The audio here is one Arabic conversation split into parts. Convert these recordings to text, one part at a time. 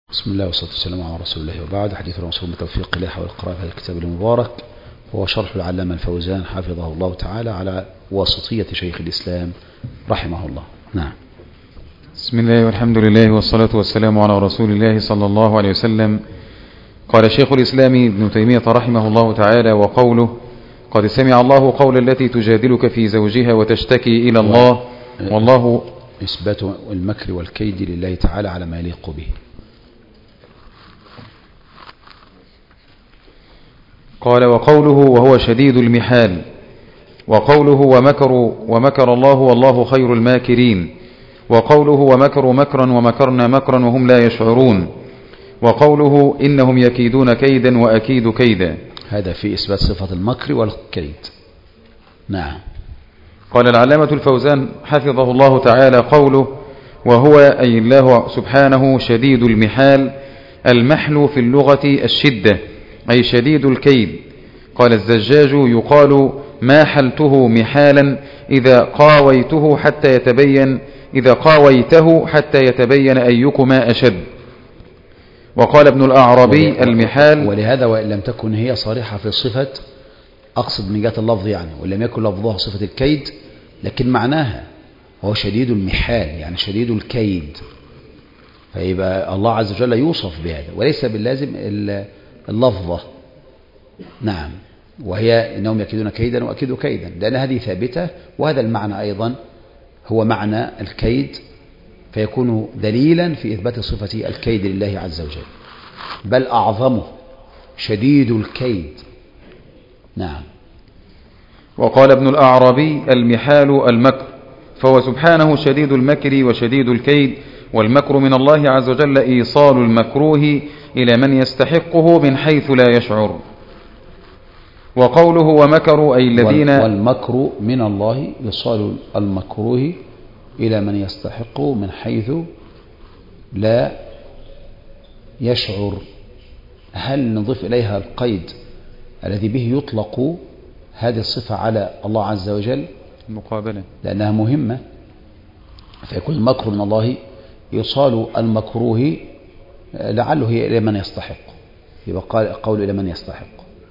بسم الله والصلاة والسلام على رسول الله، وبعد. حديث الرسول بتوفيق الله حول القراءة في الكتاب المبارك هو شرح العلامة الفوزان حفظه الله تعالى على واسطية شيخ الإسلام رحمه الله. نعم. بسم الله والحمد لله والصلاة والسلام على رسول الله صلى الله عليه وسلم. قال شيخ الإسلام ابن تيمية رحمه الله تعالى: وقوله: قد سمع الله قول التي تجادلك في زوجها وتشتكي إلى الله والله. إثبات المكر والكيد لله تعالى على ما يليق به. قال: وقوله: وهو شديد المحال. وقوله: ومكر الله والله خير الماكرين. وقوله: ومكروا مكرا ومكرنا مكرا وهم لا يشعرون. وقوله: إنهم يكيدون كيدا وأكيد كيدا. هذا في إثبات صفة المكر والكيد. نعم. قال العلامة الفوزان حفظه الله تعالى: قوله: وهو أي الله سبحانه شديد المحال. المحل في اللغة الشدة، أي شديد الكيد. قال الزجاج: يقال ما حلته محالا إذا قاويته حتى يتبين أيكما أشد. وقال ابن الأعرابي: المحال. ولهذا وإن لم تكن هي صريحة في الصفة، أقصد من جهة اللفظ يعني، ولم يكن لفظها صفة الكيد، لكن معناها هو شديد المحال يعني شديد الكيد، فيبقى الله عز وجل يوصف بهذا وليس باللازم اللفظة. نعم. وهي إنهم يكيدون كيدا وأكيدوا كيدا، لأن هذه ثابتة، وهذا المعنى أيضا هو معنى الكيد، فيكون دليلا في إثبات صفة الكيد لله عز وجل، بل أعظمه شديد الكيد. نعم. وقال ابن الأعرابي: المحال المكر، فهو سبحانه شديد المكر وشديد الكيد. والمكر من الله عز وجل إيصال المكروه إلى من يستحقه من حيث لا يشعر. وقوله: ومكروا أي الذين. والمكر من الله إيصال المكروه إلى من يستحقه من حيث لا يشعر. هل نضيف إليها القيد الذي به يطلق هذه الصفة على الله عز وجل؟ المقابلة، لأنها مهمة. فيكون المكر من الله إيصال المكروه لعله هي إلى من يستحق، يبقى قول إلى من يستحق،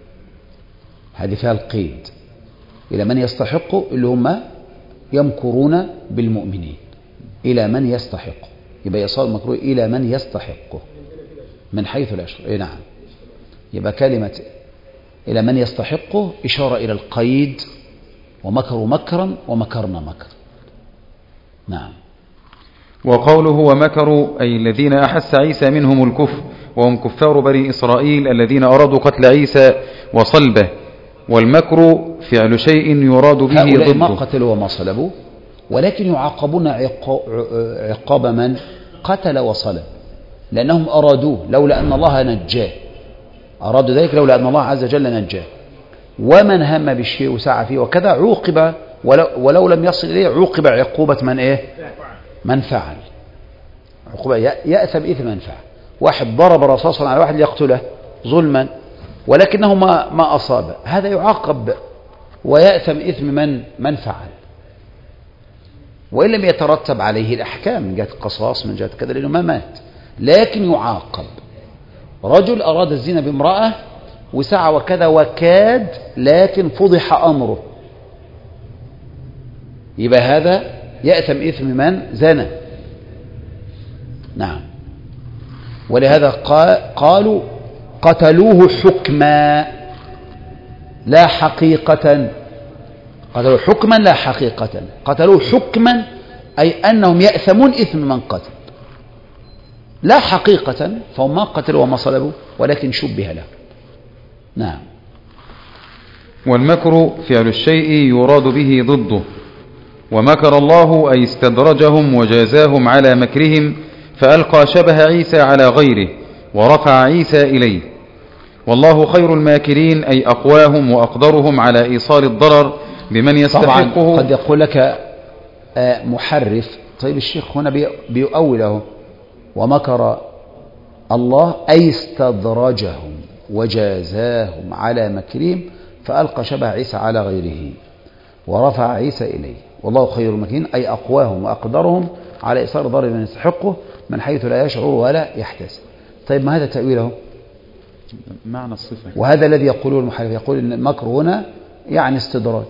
هذه فيها القيد. إلى من يستحق اللي هم يمكرون بالمؤمنين، إلى من يستحق، يبقى إيصال المكروه إلى من يستحقه من حيث لا يشعر. نعم. يبقى كلمة إلى من يستحقه إشارة إلى القيد، ومكروا مكرا ومكرنا مكرا. نعم. وقوله: ومكروا أي الذين أحس عيسى منهم الكفر، وهم كفار بني إسرائيل الذين أرادوا قتل عيسى وصلبه. والمكر فعل شيء يراد به هؤلاء ما قتلوا وما صلبوا، ولكن يعاقبون عقاب من قتل وصلب، لأنهم أرادوه لولا أن الله نجاه، أرادوا ذلك لولا أن الله عز وجل نجاه. ومن هم بالشيء وسعى فيه وكذا عوقب، ولو لم يصل إليه عوقب عقوبة من فعل، عقوبة يأثم إثم من فعل. واحد ضرب رصاصا على واحد ليقتله ظلما ولكنه ما أصاب، هذا يعاقب ويأثم إثم من فعل، وإن لم يترتب عليه الأحكام من جهة القصاص من جهة كذا، لأنه ما مات، لكن يعاقب. رجل أراد الزنا بامرأة وسعى وكذا وكاد، لكن فضح أمره، يبقى هذا يأثم إثم من زنى. نعم. ولهذا قالوا قتلوه حكما لا حقيقة، قتلوه حكما لا حقيقة. قتلوه حكما أي أنهم يأثمون إثم من قتل، لا حقيقة فهم ما قتلوا وما صلبوا ولكن شبه له. نعم. والمكر فعل الشيء يراد به ضده. ومكر الله أي استدرجهم وجازاهم على مكرهم، فألقى شبه عيسى على غيره ورفع عيسى إليه. والله خير الماكرين أي أقواهم وأقدرهم على إيصال الضرر بمن يستحقه. طبعا قد يقول لك محرف: طيب الشيخ هنا بيؤوله ومكر الله أي استدرجهم وجازاهم على مكرهم فألقى شبه عيسى على غيره ورفع عيسى إليه. والله خير الماكرين أي أقواهم وأقدرهم على إيصال ضرر من يستحقه من حيث لا يشعر ولا يحتسب. طيب ما هذا تأويله، معنى الصفة. وهذا الذي يقوله المحرف، يقول إن المكر هنا يعني استدراج.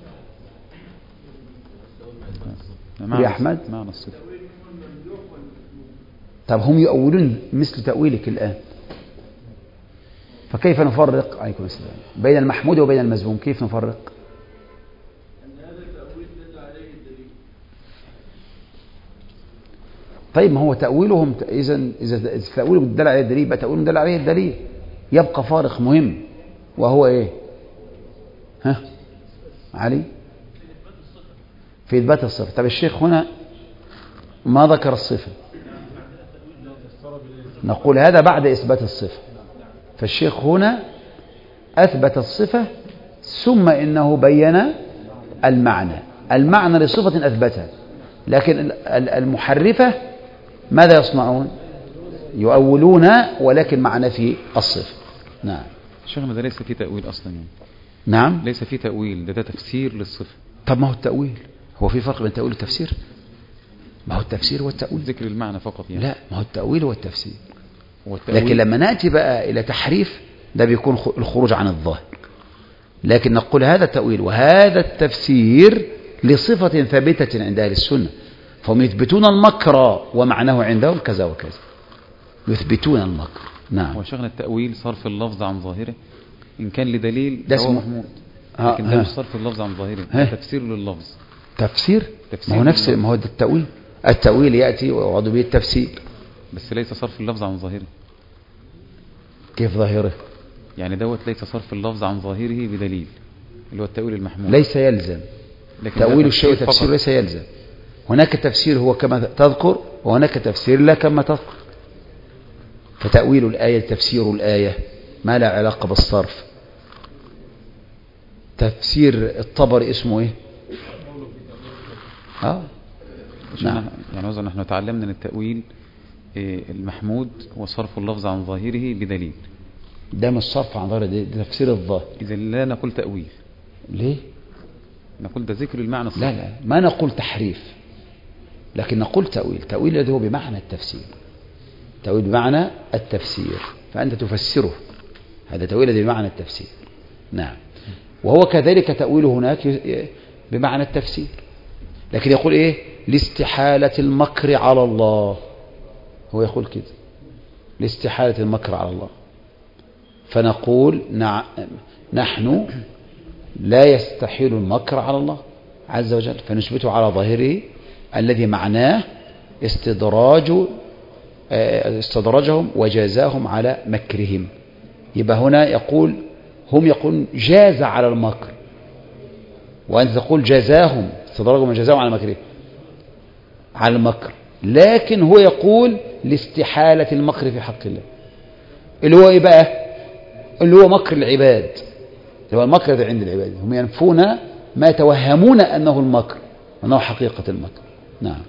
يا أحمد معنى الصفة. طب هم يؤولون مثل تأويلك الآن، فكيف نفرق عليكم السلام بين المحمود وبين المذموم؟ كيف نفرق؟ طيب ما هو تأويلهم إذا تأويله مدل عليه الدليل يبقى تأويله مدل عليه الدليل. يبقى فارق مهم وهو إيه؟ ها علي؟ في إثبات الصفة. طب الشيخ هنا ما ذكر الصفة، نقول هذا بعد إثبات الصفة. فالشيخ هنا أثبت الصفة ثم إنه بين المعنى لصفة أثبتها. لكن المحرفة ماذا يصنعون؟ يؤولون ولكن معنى في الصفة. نعم شيخنا ده ليس في تأويل أصلا يعني. نعم ليس في تأويل، ده تفسير للصفة. طب ما هو التأويل، هو في فرق بين التأويل والتفسير؟ ما هو التفسير والتأويل ذكر المعنى فقط يعني. لا، ما هو التأويل والتفسير. لكن لما نأتي بقى إلى تحريف ده بيكون الخروج عن الظاهر. لكن نقول هذا التأويل وهذا التفسير لصفة ثابتة عند أهل السنة، فهم يثبتون المكر ومعناه عندهم كذا وكذا، يثبتون المكر. نعم. وشغل التأويل صرف اللفظ عن ظاهره إن كان لدليل ده هو محمود، لكن ده مش صرف اللفظ عن ظاهره، ده تفسير لللفظ. تفسير ما هو نفس، ما هو ده التأويل. التأويل يأتي ويعاد به التفسير، بس ليس صرف اللفظ عن ظاهره. كيف ظاهره؟ يعني دوت ليس صرف اللفظ عن ظاهره بدليل، اللي هو التأويل المحمود. ليس يلزم تأويل الشيء وتفسير، ليس يلزم. هناك تفسير هو كما تذكر وهناك تفسير لا كما تذكر. فتأويل الآية تفسير الآية ما لا علاقة بالصرف. تفسير الطبري اسمه ايه؟ نعم. يعني وزن نحن تعلمنا ان التأويل المحمود وصرف اللفظ عن ظاهره بدليل. ده مش صرف عن ظاهره، ده تفسير الظاهر. إذا لا نقول تأويل. ليه؟ نقول ده ذكر المعنى الصحيح. لا ما نقول تحريف، لكن نقول تأويل. تأويل الذي هو بمعنى التفسير، تأويل بمعنى التفسير، فأنت تفسره. هذا تأويل الذي بمعنى التفسير. نعم. وهو كذلك تأويل هناك بمعنى التفسير، لكن يقول ايه؟ لاستحالة المكر على الله. هو يقول كده لاستحالة المكر على الله. فنقول نحن لا يستحيل المكر على الله عز وجل، فنثبته على ظاهره الذي معناه استدراجهم وجازاهم على مكرهم. يبقى هنا يقول هم يقول جاز على المكر، وأنت تقول جزاهم استدراجهم وجزاهم على مكرهم على المكر. لكن هو يقول لاستحالة المكر في حق الله، اللي هو ايه بقى؟ اللي هو مكر العباد، اللي هو المكر الذي عند العباد. هم ينفون ما يتوهمون أنه المكر، أنه حقيقة المكر. نعم.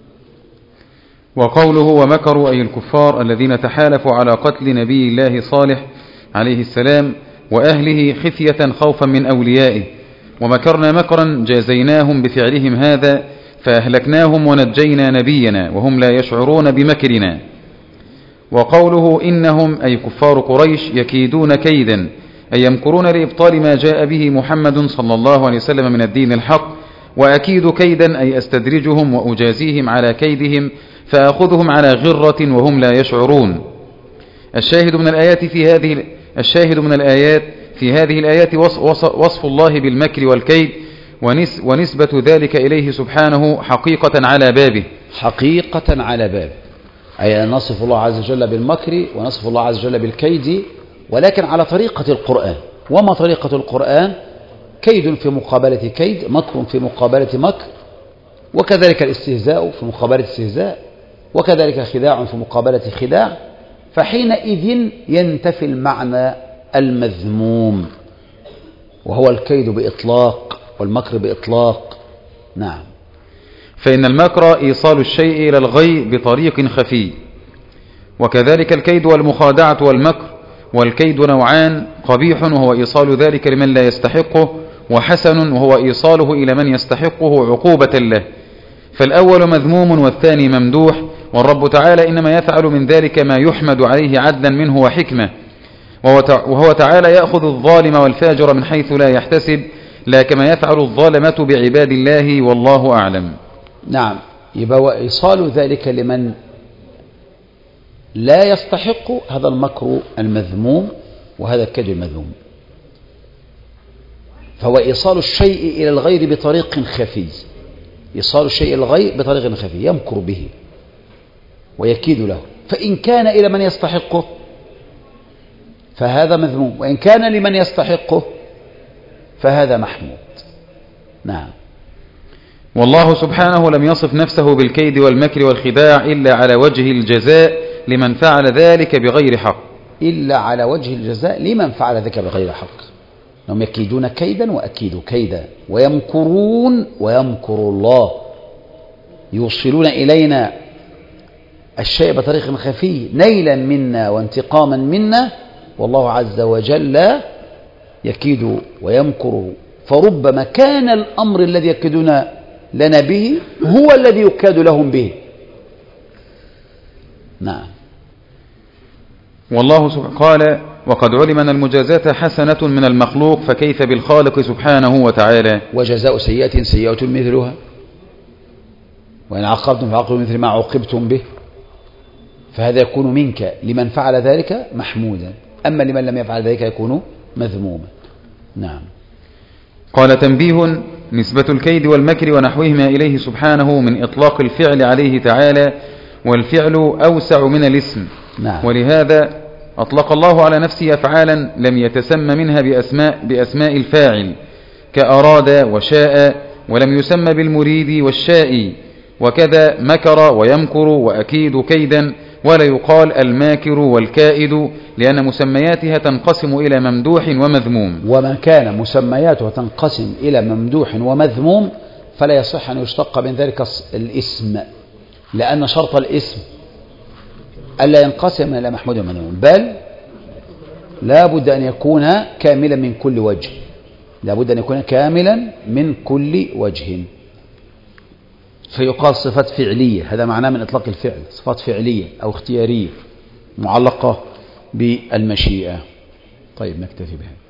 وقوله ومكروا أي الكفار الذين تحالفوا على قتل نبي الله صالح عليه السلام وأهله خفية خوفا من أوليائه، ومكرنا مكرا جازيناهم بفعلهم هذا فأهلكناهم ونجينا نبينا وهم لا يشعرون بمكرنا. وقوله إنهم أي كفار قريش يكيدون كيدا أي يمكرون لإبطال ما جاء به محمد صلى الله عليه وسلم من الدين الحق، وأكيد كيدا أي أستدرجهم وأجازيهم على كيدهم فأخذهم على غرة وهم لا يشعرون. الشاهد من الآيات في هذه الآيات وصف الله بالمكر والكيد ونسبة ذلك إليه سبحانه حقيقة على بابه. حقيقة على بابه، أي أن نصف الله عز وجل بالمكر ونصف الله عز وجل بالكيد، ولكن على طريقة القرآن. وما طريقة القرآن؟ كيد في مقابلة كيد، مكر في مقابلة مكر، وكذلك الاستهزاء في مقابلة استهزاء، وكذلك خداع في مقابلة خداع. فحينئذ ينتفي المعنى المذموم وهو الكيد بإطلاق والمكر بإطلاق. نعم. فإن المكر إيصال الشيء إلى الغي بطريق خفي، وكذلك الكيد والمخادعة والمكر. والكيد نوعان: قبيح وهو إيصال ذلك لمن لا يستحقه، وحسن وهو إيصاله إلى من يستحقه عقوبة له. فالأول مذموم والثاني ممدوح، والرب تعالى إنما يفعل من ذلك ما يحمد عليه عدلا منه وحكمة، وهو تعالى يأخذ الظالم والفاجر من حيث لا يحتسب، لا كما يفعل الظالمة بعباد الله، والله أعلم. نعم، يبقى وإيصال ذلك لمن لا يستحق هذا المكر المذموم وهذا الكيد المذموم. فهو إيصال الشيء إلى الغير بطريق خفي، إيصال الشيء إلى الغير بطريق خفي يمكر به ويكيد له، فإن كان إلى من يستحقه فهذا مذموم، وإن كان لمن يستحقه فهذا محمود. نعم. والله سبحانه لم يصف نفسه بالكيد والمكر والخداع إلا على وجه الجزاء لمن فعل ذلك بغير حق، إلا على وجه الجزاء لمن فعل ذلك بغير حق. هم يكيدون كيدا وأكيد كيدا، ويمكرون ويمكر الله، يوصلون إلينا الشيء بطريق خفي نيلا منا وانتقاما منا، والله عز وجل يكيد ويمكر. فربما كان الأمر الذي يكيدون لنا به هو الذي يكاد لهم به. نعم. والله سبحانه قال: وقد علم أن المجازاة حسنة من المخلوق، فكيف بالخالق سبحانه وتعالى. وجزاء سيئة سيئة مثلها، وإن عاقبتم فعاقبوا مثل ما عوقبتم به. فهذا يكون منك لمن فعل ذلك محمودا، أما لمن لم يفعل ذلك يكون مذموما. نعم. قال: تنبيه: نسبة الكيد والمكر ونحوهما إليه سبحانه من إطلاق الفعل عليه تعالى، والفعل أوسع من الاسم. نعم. ولهذا أطلق الله على نفسه أفعالا لم يتسمى منها بأسماء الفاعل، كأراد وشاء، ولم يسمى بالمريد والشاء. وكذا مكر ويمكر وأكيد كيدا، ولا يقال الماكر والكائد، لأن مسمياتها تنقسم إلى ممدوح ومذموم. وما كان مسمياتها تنقسم إلى ممدوح ومذموم فلا يصح أن يشتق من ذلك الاسم، لأن شرط الاسم ألا ينقسم إلى محمود ومذموم، بل لا بد أن يكون كاملا من كل وجه، لا بد أن يكون كاملا من كل وجه. فيقال صفات فعلية، هذا معناه من إطلاق الفعل، صفات فعلية أو اختيارية معلقة بالمشيئة. طيب نكتفي بها.